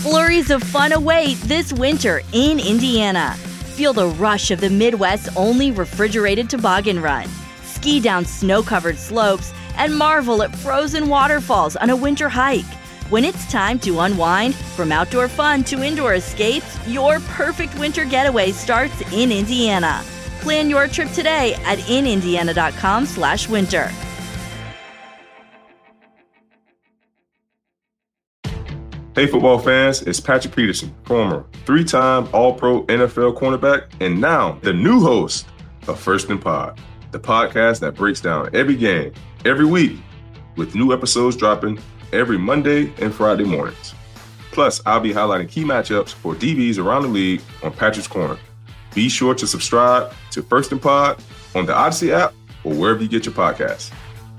Flurries of fun await this winter in Indiana. Feel the rush of the Midwest's only refrigerated toboggan run. Ski down snow-covered slopes and marvel at frozen waterfalls on a winter hike. When it's time to unwind, from outdoor fun to indoor escapes, your perfect winter getaway starts in Indiana. Plan your trip today at inindiana.com/winter. Hey football fans, it's Patrick Peterson, former 3-time All-Pro NFL cornerback, and now the new host of First and Pod, the podcast that breaks down every game, every week, with new episodes dropping every Monday and Friday mornings. Plus, I'll be highlighting key matchups for DBs around the league on Patrick's Corner. Be sure to subscribe to First and Pod on the Odyssey app or wherever you get your podcasts.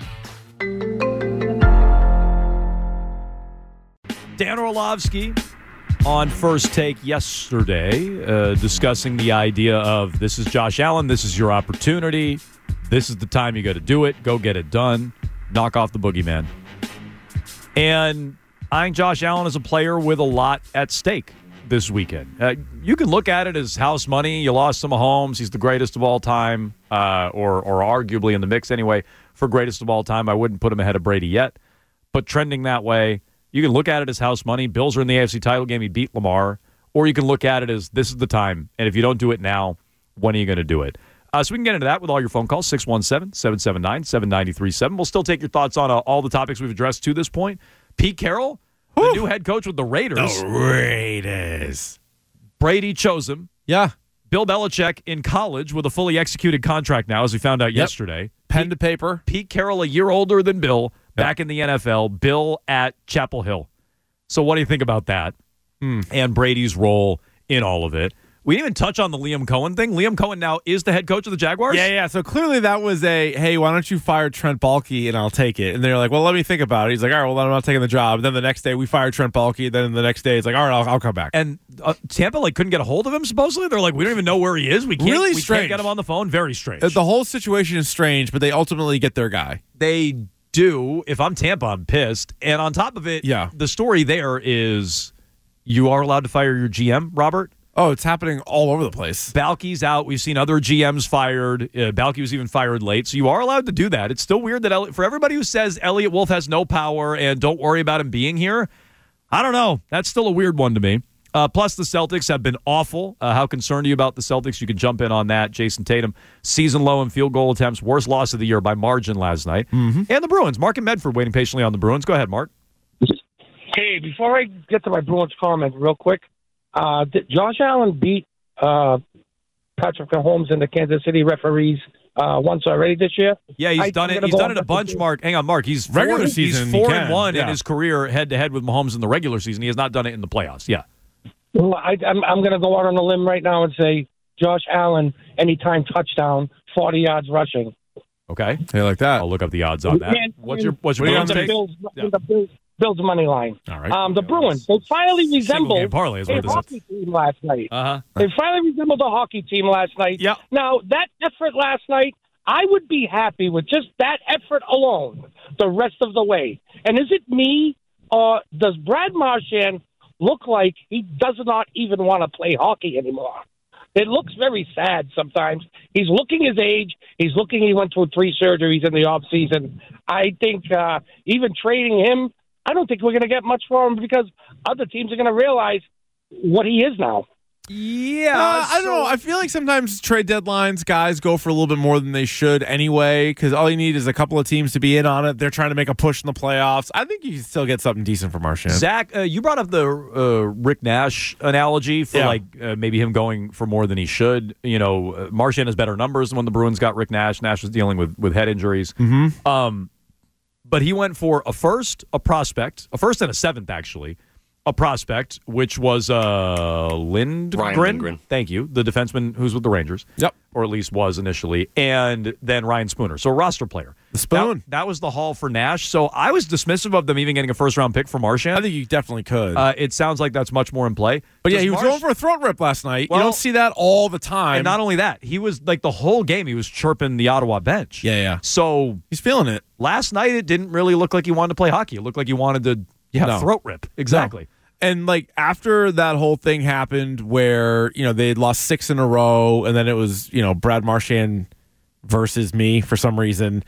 Dan Orlovsky on First Take yesterday, discussing the idea of this is Josh Allen, this is your opportunity, this is the time you got to do it, go get it done, knock off the boogeyman. And I think Josh Allen is a player with a lot at stake this weekend. You can look at it as house money. You lost to Mahomes. He's the greatest of all time, or arguably in the mix anyway, for greatest of all time. I wouldn't put him ahead of Brady yet, but trending that way. You can look at it as house money. Bills are in the AFC title game. He beat Lamar. Or you can look at it as this is the time, and if you don't do it now, when are you going to do it? So we can get into that with all your phone calls, 617-779-7937. We'll still take your thoughts on all the topics we've addressed to this point. Pete Carroll, the new head coach with the Raiders. The Raiders. Brady chose him. Yeah. Bill Belichick in college with a fully executed contract now, as we found out yesterday. Pen to paper. Pete Carroll, a year older than Bill, back in the NFL. Bill at Chapel Hill. So what do you think about that? And Brady's role in all of it. We didn't even touch on the Liam Cohen thing. Liam Cohen now is the head coach of the Jaguars? Yeah. So clearly that was hey, why don't you fire Trent Baalke and I'll take it. And they're like, well, let me think about it. He's like, all right, well, I'm not taking the job. And then the next day we fired Trent Baalke. Then the next day it's like, all right, I'll come back. And Tampa couldn't get a hold of him, supposedly? They're like, we don't even know where he is. We can't get him on the phone. Very strange. The whole situation is strange, but they ultimately get their guy. They do. If I'm Tampa, I'm pissed. And on top of it, the story there is you are allowed to fire your GM, Robert. Oh, it's happening all over the place. Baalke's out. We've seen other GMs fired. Baalke was even fired late. So you are allowed to do that. It's still weird that for everybody who says Elliot Wolf has no power and don't worry about him being here, I don't know. That's still a weird one to me. Plus, the Celtics have been awful. How concerned are you about the Celtics? You can jump in on that. Jason Tatum, season low in field goal attempts, worst loss of the year by margin last night. And the Bruins. Mark and Medford waiting patiently on the Bruins. Go ahead, Mark. Hey, before I get to my Bruins comment real quick, did Josh Allen beat Patrick Mahomes and the Kansas City referees once already this year? Yeah, he's done it. He's done it a bunch, Mark. Hang on, Mark. He's regular season. He's 4-1 in his career head-to-head with Mahomes in the regular season. He has not done it in the playoffs. Yeah. Well, I'm going to go out on a limb right now and say Josh Allen, anytime touchdown, 40 yards rushing. Okay. Hey, like that. I'll look up the odds on that. What's your Bruins take? Bills money line. All right. The Bruins, they finally resembled a hockey team last night. Uh-huh. They finally resembled a hockey team last night. Yeah. Now, that effort last night, I would be happy with just that effort alone the rest of the way. And is it me, or does Brad Marchand look like he does not even want to play hockey anymore? It looks very sad sometimes. He's looking his age. He's looking he went through 3 surgeries in the offseason. I think even trading him, I don't think we're going to get much for him because other teams are going to realize what he is now. Yeah. I don't know. I feel like sometimes trade deadlines, guys go for a little bit more than they should anyway because all you need is a couple of teams to be in on it. They're trying to make a push in the playoffs. I think you can still get something decent from Marchand. Zach, you brought up the Rick Nash analogy for maybe him going for more than he should. You know, Marchand has better numbers than when the Bruins got Rick Nash. Nash was dealing with head injuries. But he went for a first, a prospect, a first and a seventh, actually, a prospect, which was Lindgren. Ryan Lindgren. Thank you. The defenseman who's with the Rangers. Yep. Or at least was initially. And then Ryan Spooner. So a roster player. The Spoon. That was the haul for Nash. So I was dismissive of them even getting a first-round pick for Marchand. I think you definitely could. It sounds like that's much more in play. But yeah, he was going for a throat rip last night. You don't see that all the time. And not only that, he was like the whole game he was chirping the Ottawa bench. Yeah. So he's feeling it. Last night it didn't really look like he wanted to play hockey. It looked like he wanted to throat rip. Exactly. No. And like after that whole thing happened where, they had lost 6 in a row and then it was, Brad Marchand versus me for some reason.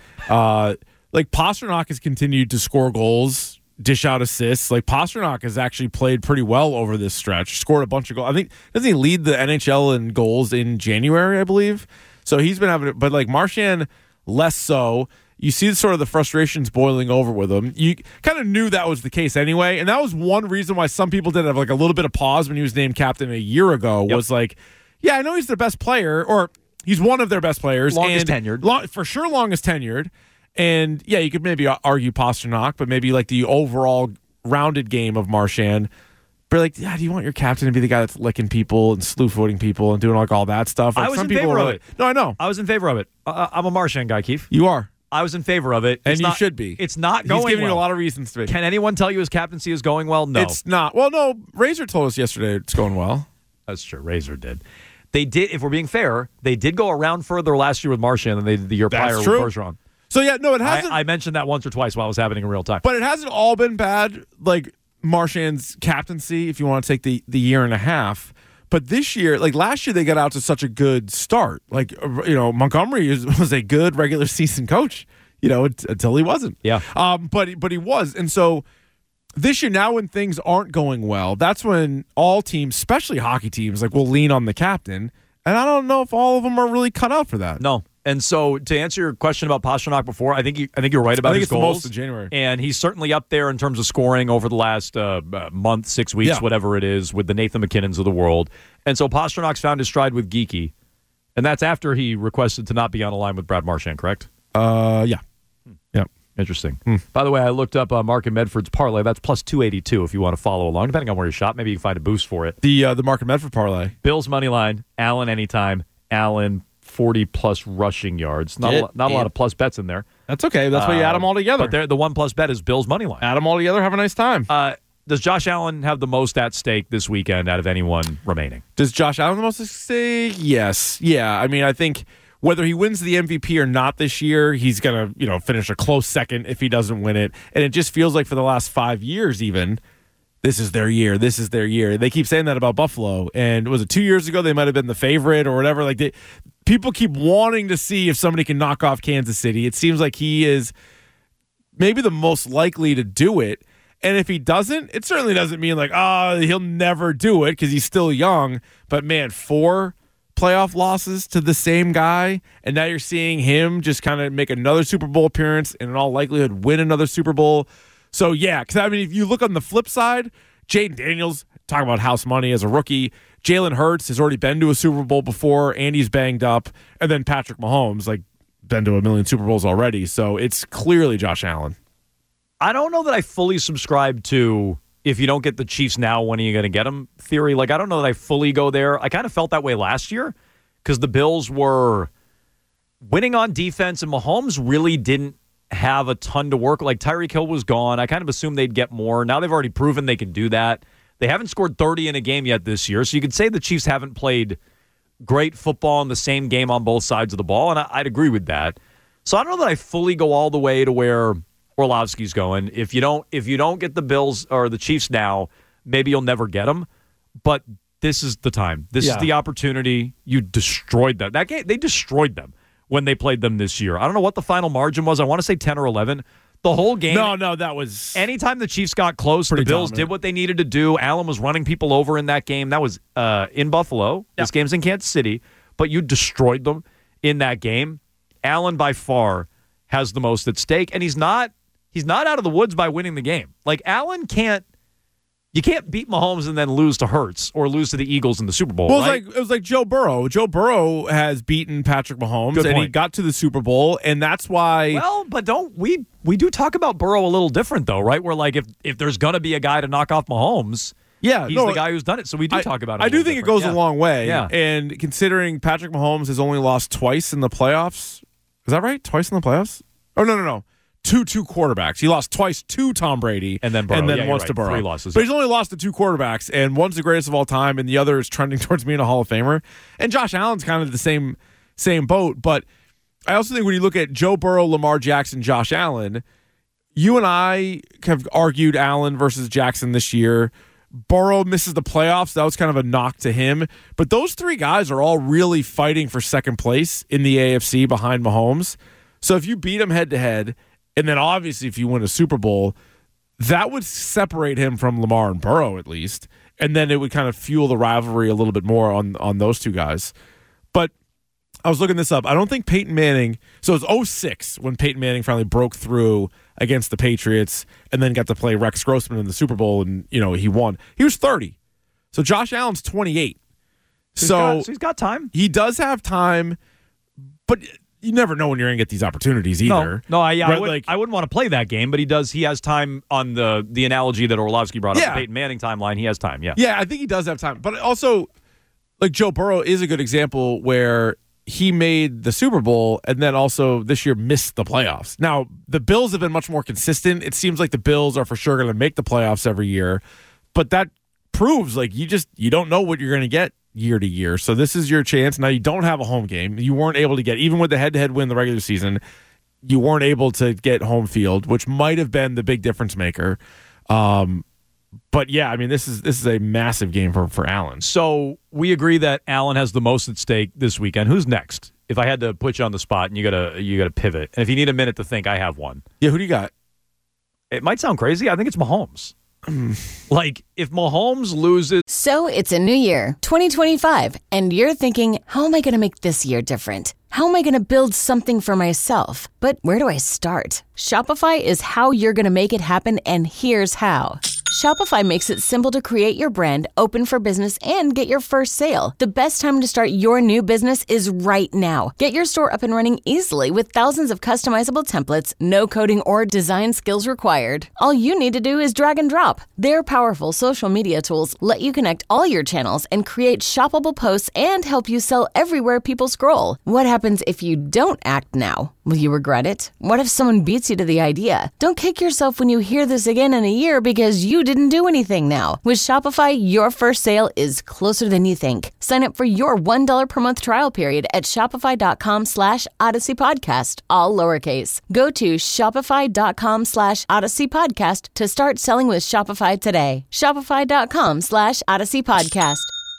Like Pastrnak has continued to score goals, dish out assists. Like Pastrnak has actually played pretty well over this stretch, scored a bunch of goals. I think, doesn't he lead the NHL in goals in January, I believe? So he's been having it, but like Marchand less so. You see sort of the frustrations boiling over with him. You kind of knew that was the case anyway, and that was one reason why some people did have like a little bit of pause when he was named captain a year ago. Was like, yeah, I know he's their best player, or he's one of their best players. Longest tenured. For sure longest tenured. And yeah, you could maybe argue Pastrnak, but maybe like the overall rounded game of Marchand. But like, yeah, do you want your captain to be the guy that's licking people and slew-footing people and doing like all that stuff? Like, I was in favor of it. No, I know. I was in favor of it. I'm a Marchand guy, Keith. You are. I was in favor of it. And you should be. It's not going well. He's giving you a lot of reasons to be. Can anyone tell you his captaincy is going well? No. It's not. Well, no. Razor told us yesterday it's going well. That's true. Razor did. They did, if we're being fair, they did go around further last year with Marchand than they did the year prior with Bergeron. So, yeah, no, it hasn't. I mentioned that once or twice while it was happening in real time. But it hasn't all been bad, like Marchand's captaincy, if you want to take the year and a half. But this year, like last year, they got out to such a good start. Like, Montgomery was a good regular season coach. Until he wasn't. Yeah. But he was. And so this year, now when things aren't going well, that's when all teams, especially hockey teams, like will lean on the captain. And I don't know if all of them are really cut out for that. No. And so to answer your question about Pastrnak before, I think you're right about his goals. I think it's the most in January. And he's certainly up there in terms of scoring over the last month, 6 weeks, whatever it is, with the Nathan McKinnons of the world. And so Pasternak's found his stride with Geekie. And that's after he requested to not be on a line with Brad Marchand, correct? Yeah. Yeah. Interesting. By the way, I looked up Mark and Medford's parlay. That's plus 282 if you want to follow along, depending on where you shop. Maybe you can find a boost for it. The Mark and Medford parlay. Bills money line, Allen anytime, Allen 40-plus rushing yards. Not a lot of plus bets in there. That's okay. That's why you add them all together. But the one plus bet is Bills money line. Add them all together. Have a nice time. Does Josh Allen have the most at stake this weekend out of anyone remaining? Does Josh Allen have the most at stake? Yes. Yeah. I mean, I think whether he wins the MVP or not this year, he's going to, finish a close second if he doesn't win it. And it just feels like for the last 5 years even, this is their year. This is their year. They keep saying that about Buffalo. And was it 2 years ago they might have been the favorite or whatever? Like people keep wanting to see if somebody can knock off Kansas City. It seems like he is maybe the most likely to do it. And if he doesn't, it certainly doesn't mean like, he'll never do it because he's still young. But man, 4 playoff losses to the same guy, and now you're seeing him just kind of make another Super Bowl appearance and in all likelihood win another Super Bowl. So yeah, because I mean, if you look on the flip side, Jaden Daniels, talking about house money as a rookie, Jalen Hurts has already been to a Super Bowl before, and he's banged up, and then Patrick Mahomes, like, been to a million Super Bowls already. So it's clearly Josh Allen. I don't know that I fully subscribe to if you don't get the Chiefs now, when are you going to get them theory. Like, I don't know that I fully go there. I kind of felt that way last year because the Bills were winning on defense and Mahomes really didn't have a ton to work. Like, Tyreek Hill was gone. I kind of assumed they'd get more. Now they've already proven they can do that. They haven't scored 30 in a game yet this year, so you could say the Chiefs haven't played great football in the same game on both sides of the ball, and I'd agree with that. So I don't know that I fully go all the way to where Orlovsky's going. If you don't get the Bills or the Chiefs now, maybe you'll never get them. But this is the time. This is the opportunity. You destroyed them. That game, they destroyed them when they played them this year. I don't know what the final margin was. I want to say 10 or 11. The whole game. No, that was... Anytime the Chiefs got close, the Bills did what they needed to do. Allen was running people over in that game. That was in Buffalo. Yeah. This game's in Kansas City. But you destroyed them in that game. Allen, by far, has the most at stake. And he's not out of the woods by winning the game. Like, Allen can't... You can't beat Mahomes and then lose to Hurts or lose to the Eagles in the Super Bowl. Well, right? it was like Joe Burrow. Joe Burrow has beaten Patrick Mahomes, and he got to the Super Bowl, and that's why. Well, but we do talk about Burrow a little different though, right? Where like if there's gonna be a guy to knock off Mahomes, he's the guy who's done it. So we do talk about it. I do think it goes a long way. Yeah. And considering Patrick Mahomes has only lost twice in the playoffs, is that right? Twice in the playoffs? Oh no. Two quarterbacks. He lost twice to Tom Brady and then Burrow. Once to Burrow. 3 losses. But he's only lost to 2 quarterbacks, and one's the greatest of all time, and the other is trending towards being a Hall of Famer. And Josh Allen's kind of the same boat. But I also think when you look at Joe Burrow, Lamar Jackson, Josh Allen, you and I have argued Allen versus Jackson this year. Burrow misses the playoffs. That was kind of a knock to him. But those three guys are all really fighting for second place in the AFC behind Mahomes. So if you beat him head-to-head, and then obviously if you win a Super Bowl, that would separate him from Lamar and Burrow at least. And then it would kind of fuel the rivalry a little bit more on those two guys. But I was looking this up. I don't think Peyton Manning – so it was 2006 when Peyton Manning finally broke through against the Patriots and then got to play Rex Grossman in the Super Bowl, and, he won. He was 30. So Josh Allen's 28. So he's got time. He does have time, but you never know when you're going to get these opportunities either. No, I wouldn't want to play that game, but he has time on the analogy that Orlovsky brought up, the Peyton Manning timeline. He has time, yeah. Yeah, I think he does have time. But also, like Joe Burrow is a good example where he made the Super Bowl and then also this year missed the playoffs. Now, the Bills have been much more consistent. It seems like the Bills are for sure going to make the playoffs every year, but that proves like you don't know what you're going to get year to year. So this is your chance. Now you don't have a home game. You weren't able to get, even with the head-to-head win the regular season, you weren't able to get home field, which might have been the big difference maker. But yeah, I mean, this is a massive game for Allen. So we agree that Allen has the most at stake this weekend. Who's next? If I had to put you on the spot and you gotta pivot, and if you need a minute to think, I have one. Yeah, who do you got? It might sound crazy. I think it's Mahomes. Like, if Mahomes loses... So it's a new year, 2025, and you're thinking, how am I going to make this year different? How am I going to build something for myself? But where do I start? Shopify is how you're going to make it happen, and here's how. Shopify makes it simple to create your brand, open for business, and get your first sale. The best time to start your new business is right now. Get your store up and running easily with thousands of customizable templates, no coding or design skills required. All you need to do is drag and drop. Their powerful social media tools let you connect all your channels and create shoppable posts and help you sell everywhere people scroll. What happens if you don't act now? Will you regret it? What if someone beats you to the idea? Don't kick yourself when you hear this again in a year because you didn't do anything now. With Shopify, your first sale is closer than you think. Sign up for your $1 per month trial period at shopify.com/Odyssey Podcast, all lowercase. Go to shopify.com/Odyssey Podcast to start selling with Shopify today. Shopify.com/Odyssey Podcast.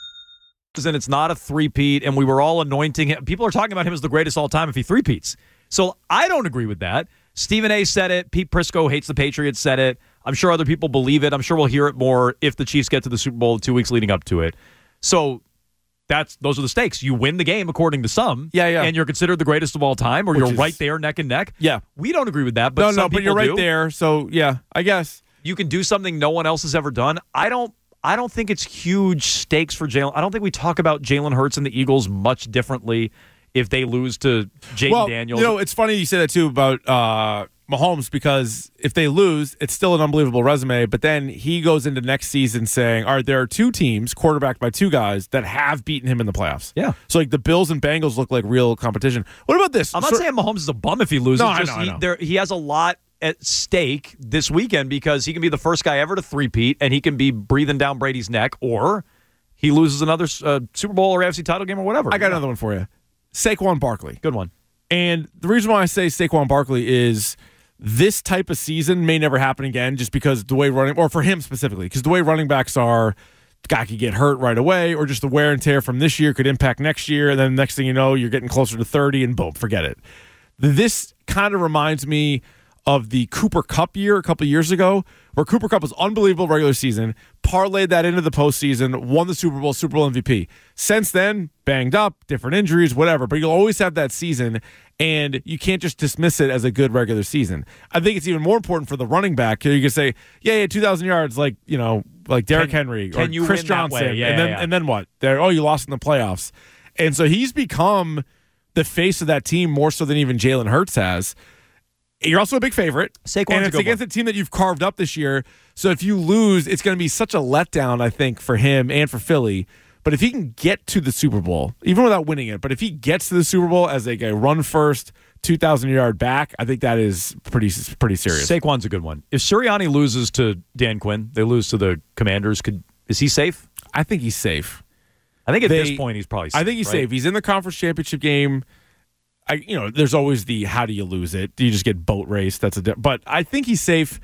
And it's not a three-peat, and we were all anointing him. People are talking about him as the greatest all time if he three-peats. So I don't agree with that. Stephen A. said it. Pete Prisco hates the Patriots said it. I'm sure other people believe it. I'm sure we'll hear it more if the Chiefs get to the Super Bowl 2 weeks leading up to it. So those are the stakes. You win the game according to some, and you're considered the greatest of all time, or you're right there neck and neck. Yeah, we don't agree with that, but but you're right there. So yeah, I guess you can do something no one else has ever done. I don't think it's huge stakes for Jalen. I don't think we talk about Jalen Hurts and the Eagles much differently if they lose to Jaden Daniels. It's funny you say that too about Mahomes, because if they lose, it's still an unbelievable resume. But then he goes into next season saying, all right, there are two teams quarterbacked by two guys that have beaten him in the playoffs. Yeah. So like the Bills and Bengals look like real competition. What about this? I'm not saying Mahomes is a bum if he loses. No, I know. He has a lot at stake this weekend because he can be the first guy ever to three-peat, and he can be breathing down Brady's neck, or he loses another Super Bowl or AFC title game or whatever. I got another one for you. Saquon Barkley. Good one. And the reason why I say Saquon Barkley is this type of season may never happen again, just because the way or for him specifically, because the way running backs are, the guy could get hurt right away, or just the wear and tear from this year could impact next year, and then next thing you know, you're getting closer to 30, and boom, forget it. This kind of reminds me of the Cooper Kupp year a couple of years ago, where Cooper Kupp was unbelievable regular season, parlayed that into the postseason, won the Super Bowl MVP. Since then, banged up, different injuries, whatever, but you'll always have that season, and you can't just dismiss it as a good regular season. I think it's even more important for the running back. You can say, yeah, 2,000 yards, like Derrick Henry or Chris Johnson, and then what? You lost in the playoffs. And so he's become the face of that team more so than even Jalen Hurts has. You're also a big favorite. And it's against a team that you've carved up this year. So if you lose, it's going to be such a letdown, I think, for him and for Philly. But if he can get to the Super Bowl, even without winning it, but if he gets to the Super Bowl as a run first, 2,000-yard back, I think that is pretty serious. Saquon's a good one. If Sirianni loses to Dan Quinn, they lose to the Commanders, is he safe? I think he's safe. I think at this point he's probably safe. I think he's safe. He's in the conference championship game. There's always the how do you lose it? Do you just get boat raced? But I think he's safe.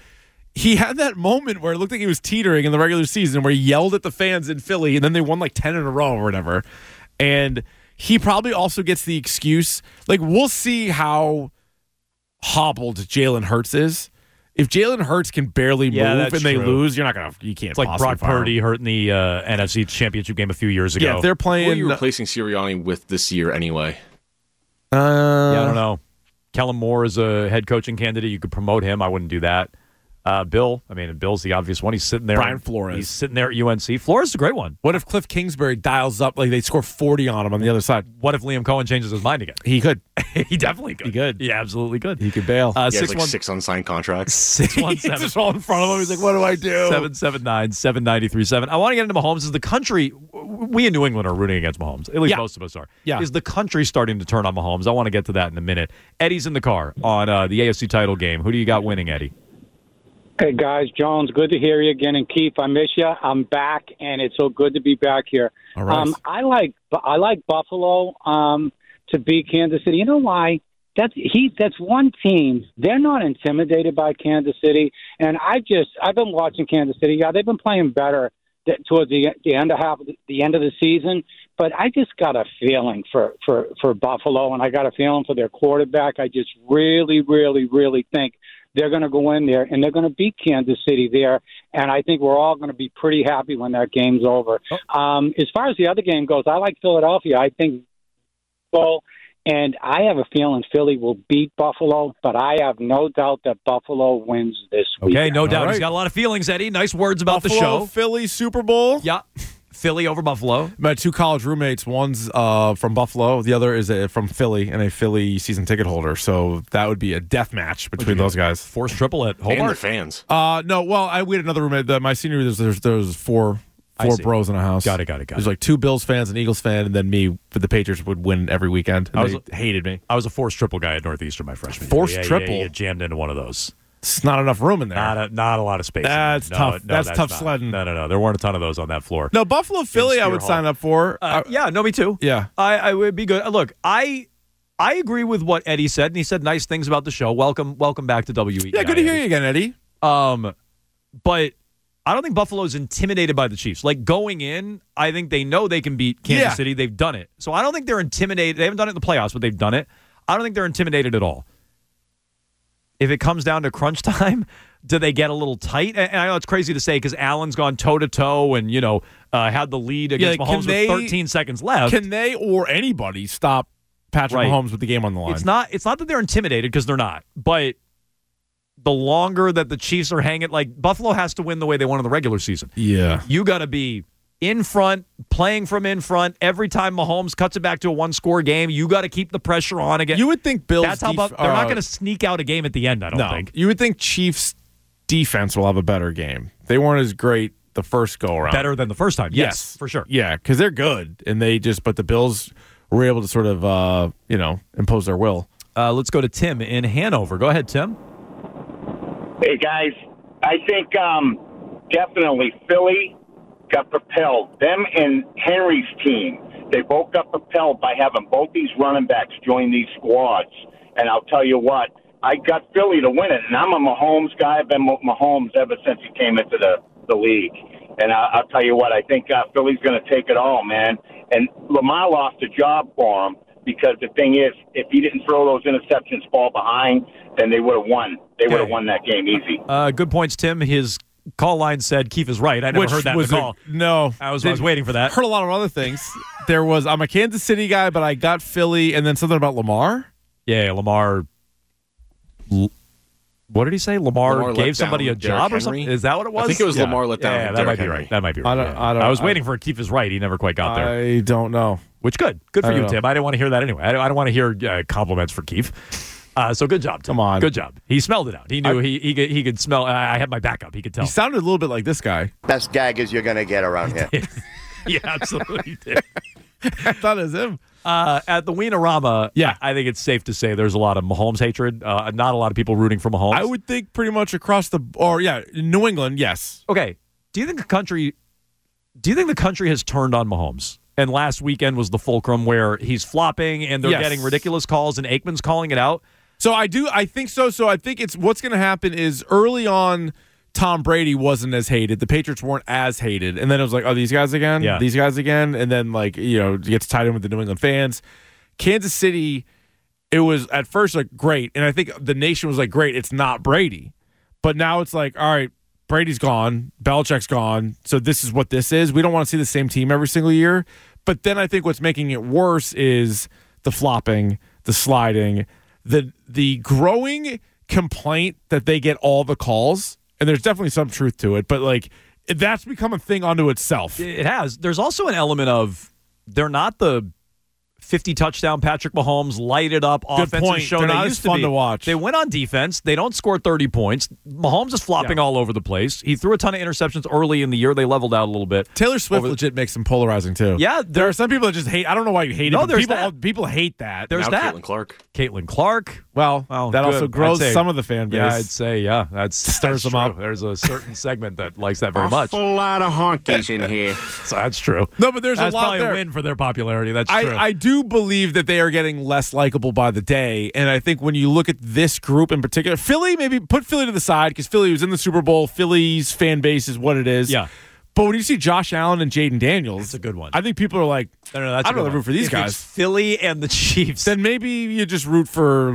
he had that moment where it looked like he was teetering in the regular season where he yelled at the fans in Philly, and then they won like 10 in a row or whatever. And he probably also gets the excuse. Like, we'll see how hobbled Jalen Hurts is. If Jalen Hurts can barely move and they lose, you can't. It's like Brock Purdy hurt in the NFC Championship game a few years ago. Yeah, if they're playing. Who are you replacing Sirianni with this year anyway? I don't know. Kellen Moore is a head coaching candidate. You could promote him. I wouldn't do that. Bill's the obvious one. He's sitting there. Brian Flores. He's sitting there at UNC. Flores is a great one. What if Cliff Kingsbury dials up, like they score 40 on him on the other side? What if Liam Cohen changes his mind again? He could. He definitely could. He could. Yeah, absolutely could. He could bail. He has like 6 unsigned contracts. 617. He's just all in front of him. He's like, what do I do? 779-7937. I want to get into Mahomes. Is the country, we in New England are rooting against Mahomes. At least most of us are. Yeah. Is the country starting to turn on Mahomes? I want to get to that in a minute. Eddie's in the car on the AFC title game. Who do you got winning, Eddie? Hey, guys, Jones, good to hear you again. And Keith, I miss you. I'm back, and it's so good to be back here. All right. I like Buffalo to beat Kansas City. You know why? That's one team. They're not intimidated by Kansas City. And I've been watching Kansas City. Yeah, they've been playing better towards the end of the season. But I just got a feeling for Buffalo, and I got a feeling for their quarterback. I just really, really, really think they're going to go in there, and they're going to beat Kansas City there. And I think we're all going to be pretty happy when that game's over. As far as the other game goes, I like Philadelphia. I think and I have a feeling Philly will beat Buffalo, but I have no doubt that Buffalo wins this week. Okay, no doubt. Right. He's got a lot of feelings, Eddie. Nice words about Buffalo, the show. Philly, Super Bowl. Yeah. Philly over Buffalo. My 2 college roommates, one's from Buffalo, the other is from Philly, and a Philly season ticket holder. So that would be a death match between those guys. Forced triple at Hobart. And their fans. Oh, We had another roommate. My senior year, there's four bros in a house. Got it. There's like 2 Bills fans, an Eagles fan, and then me. But the Patriots would win every weekend. They hated me. I was a forced triple guy at Northeastern my freshman year. Forced triple? Yeah, jammed into one of those. It's not enough room in there. Not a lot of space. That's tough. That's tough sledding. No. There weren't a ton of those on that floor. No, Buffalo, Philly, I would sign up for. Me too. Yeah. I would be good. Look, I agree with what Eddie said, and he said nice things about the show. Welcome back to WEEI. Yeah, good to hear you again, Eddie. But I don't think Buffalo's intimidated by the Chiefs. Like, going in, I think they know they can beat Kansas City. They've done it. So I don't think they're intimidated. They haven't done it in the playoffs, but they've done it. I don't think they're intimidated at all. If it comes down to crunch time, do they get a little tight? And I know it's crazy to say because Allen's gone toe-to-toe and, had the lead against Mahomes with 13 seconds left. Can they or anybody stop Patrick Mahomes with the game on the line? It's not that they're intimidated because they're not. But the longer that the Chiefs are hanging, like Buffalo has to win the way they won in the regular season. Yeah. You got to be in front, playing from in front. Every time Mahomes cuts it back to a one-score game, you got to keep the pressure on again. You would think Bills... That's how they're not going to sneak out a game at the end, I don't think. You would think Chiefs defense will have a better game. They weren't as great the first go-around. Better than the first time. Yes, for sure. Yeah, because they're good, and but the Bills were able to sort of, impose their will. Let's go to Tim in Hanover. Go ahead, Tim. Hey, guys. I think definitely Philly got propelled. Them and Henry's team, they both got propelled by having both these running backs join these squads. And I'll tell you what, I got Philly to win it. And I'm a Mahomes guy. I've been Mahomes ever since he came into the league. And I'll tell you what, I think Philly's going to take it all, man. And Lamar lost a job for him because the thing is, if he didn't throw those interceptions fall behind, then they would have won. They would have won that game easy. Good points, Tim. His call line said Keith is right. I never heard that in the call. No. I was waiting for that. Heard a lot of other things. I'm a Kansas City guy, but I got Philly, and then something about Lamar. Yeah, Lamar. What did he say? Lamar gave somebody a job or something? Is that what it was? I think it was Lamar let down. Yeah, that might be right. That might be right. I was waiting for Keith is right. He never quite got there. I don't know. Which good for you, Tim. I didn't want to hear that anyway. I don't want to hear compliments for Keith. So good job, Tim. Come on. Good job. He smelled it out. He knew he could smell. I had my backup. He could tell. He sounded a little bit like this guy. Best gaggers you're going to get around here. Yeah, absolutely did. I thought it was him. At the Wienerama, I think it's safe to say there's a lot of Mahomes hatred. Not a lot of people rooting for Mahomes. I would think pretty much across New England, yes. Okay. Do you think the country has turned on Mahomes? And last weekend was the fulcrum where he's flopping and they're getting ridiculous calls and Aikman's calling it out. So I think so. So I think it's what's going to happen is early on Tom Brady wasn't as hated. The Patriots weren't as hated. And then it was like, oh, these guys again? Yeah. These guys again? And then, like, it gets tied in with the New England fans. Kansas City, it was at first like great. And I think the nation was like, great, it's not Brady. But now it's like, all right, Brady's gone. Belichick's gone. So this is what this is. We don't want to see the same team every single year. But then I think what's making it worse is the flopping, the sliding, the growing complaint that they get all the calls. And there's definitely some truth to it. But, like, that's become a thing unto itself. It has. There's also an element of they're not the 50 touchdown Patrick Mahomes lighted up offensive show. They're not they as fun to watch. They went on defense. They don't score 30 points. Mahomes is flopping all over the place. He threw a ton of interceptions early in the year. They leveled out a little bit. Taylor Swift legit makes them polarizing too. Yeah, there are some people that just hate. I don't know why you hate it. But people hate that. There's now that. Caitlin Clark. Well, that also grows some of the fan base. Yeah, I'd say that stirs them up. There's a certain segment that likes that very much. A lot of honkies in here. So that's true. No, but that's a lot there. A win for their popularity. That's true. I do believe that they are getting less likable by the day, and I think when you look at this group in particular, Philly, maybe put Philly to the side because Philly was in the Super Bowl. Philly's fan base is what it is. Yeah. But when you see Josh Allen and Jaden Daniels, that's a good one. I think people are like, I don't know, root for these guys. It's Philly and the Chiefs. Then maybe you just root for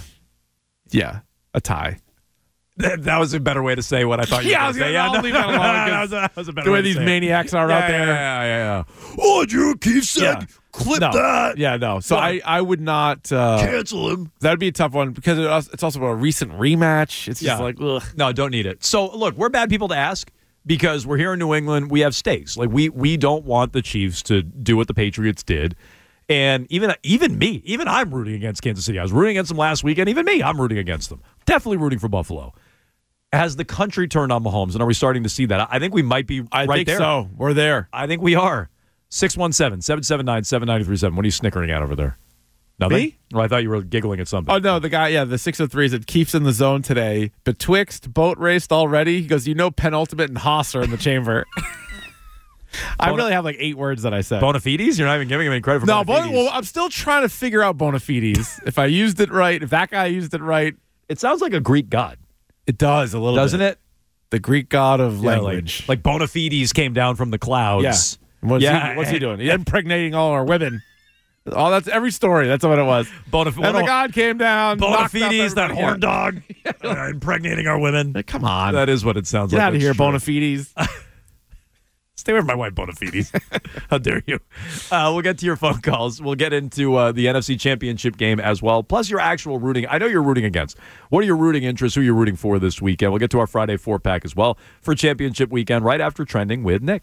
a tie. That was a better way to say what I thought you were going to say. I'll leave that alone. That was a better the way way to these say maniacs are out there. Yeah. Oh, Drew Keefe said, clip that. Yeah, no. So I would not cancel him. That would be a tough one because it's also about a recent rematch. It's just like, ugh. No, don't need it. So, look, we're bad people to ask because we're here in New England. We have stakes. Like, we don't want the Chiefs to do what the Patriots did. And even me, I'm rooting against Kansas City. I was rooting against them last weekend. Even me, I'm rooting against them. Definitely rooting for Buffalo. Has the country turned on Mahomes, and are we starting to see that? I think we might be I right think there. so. We're there. I think we are. 617-779-7937. What are you snickering at over there? Nothing? Me? Well, I thought you were giggling at something. Oh, no, the guy, the 603 said Keefe's in the zone today. Betwixt, boat raced already. He goes, Penultimate and Haas are in the chamber. I really have like 8 words that I said. Bonafides? You're not even giving him any credit for Bonafides. Well, I'm still trying to figure out Bonafides. If I used it right, if that guy used it right. It sounds like a Greek god. It does a little Doesn't bit. it? The Greek god of language. Like Bonafides came down from the clouds. Yeah. What's he doing? He's impregnating all our women. Oh, that's every story. That's what it was. And the god came down. Bonafides, that horn dog, impregnating our women. Come on. That is what it sounds like. Get out of here, Bonafides. Stay away from my white Bonafides. How dare you? We'll get to your phone calls. We'll get into the NFC Championship game as well, plus your actual rooting. I know you're rooting against. What are your rooting interests? Who are you rooting for this weekend? We'll get to our Friday 4-pack as well for Championship weekend right after Trending with Nick.